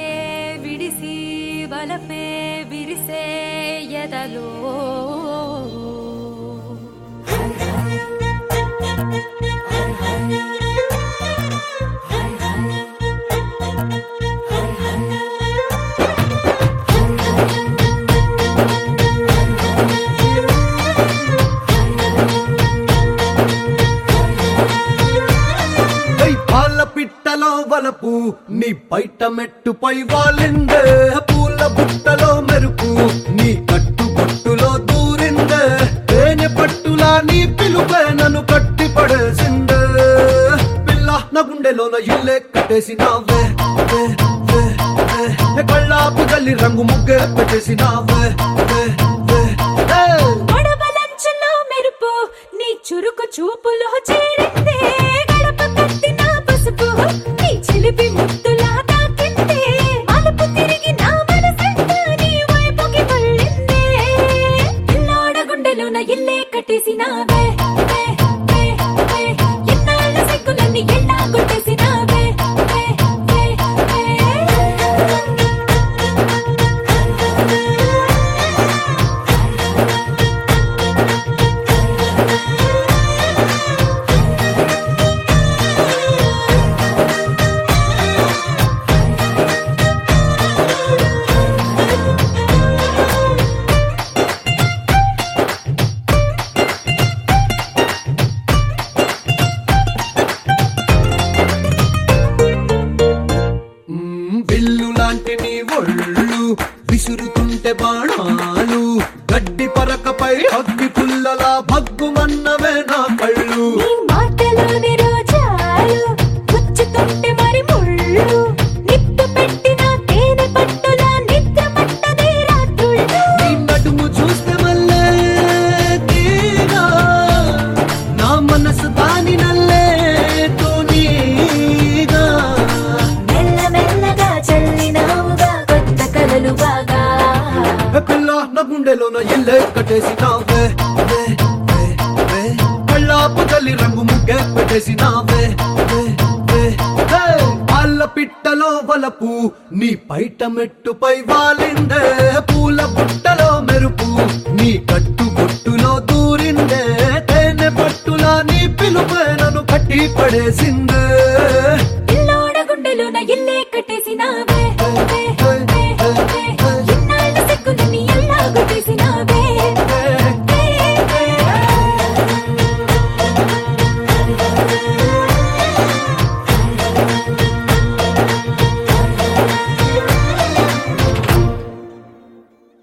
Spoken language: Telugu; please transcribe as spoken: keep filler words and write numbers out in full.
విడిసి బలపే విరిసే ఎదలో పిట్టలో వలపు నీ బయట మెట్టుపై వాలిందే పూల బుట్టలో మెరుపు నీ కట్టు బొట్టులో దూరిందే తేనె పట్టులా నీ పిలుపే నన్ను కట్టి పడేసిందే పిల్ల నా గుండెలోన ఇల్లే కట్టేసినావే కళ్ళాపు గల్లి రంగు ముగ్గే పెట్టేసినావే గొడవలంచులో మెరుపు నీ చురుకు చూపులో చేరిందే గడప కట్టిన పసుపు నీ చిలిపి ముద్దులా తాకిందే అలుపు తిరిగి నా మనసంతా నీ వైపుకి మళ్ళిందే పిల్లోడ గుండెలోన ఇల్లే కట్టేసినావే ఎన్నాళ్ళ సిగ్గులన్నీ ఎల్లా కొట్టేసినావే బిల్లు లాంటి నీ ఒళ్ళు విసురుతుంటే బాణాలు గడ్డి పరకపై అగ్గి పుల్లలా భగ్గుమన్నవే నా కళ్ళు మాటలోని రోజాలు గుచ్చుతుంటే మరి ముళ్ళు నిప్పు పెట్టిన తేనె పట్టులా నిద్ర పట్టదే రాత్రుళ్ళు నీ నడుము చూస్తే మళ్ళే తీగా నా మనసు దాని నల్లే తోనీగా మెల్ల మెల్లగా చల్లినావుగా కొత్త కలలు బాగా పిల్ల నా గుండెలోన ఇల్లే కట్టేసినావే కళ్ళాపు తల్లి రంగు ముగ్గే పెట్టేసినావే పాల పిట్టలో వలపు నీ బయట మెట్టుపై వాలిందే పూల బుట్టలో మెరుపు నీ కట్టు బొట్టులో దూరిందే తేనె పట్టులా నీ పిలుపే నన్ను కట్టి పడేసిందే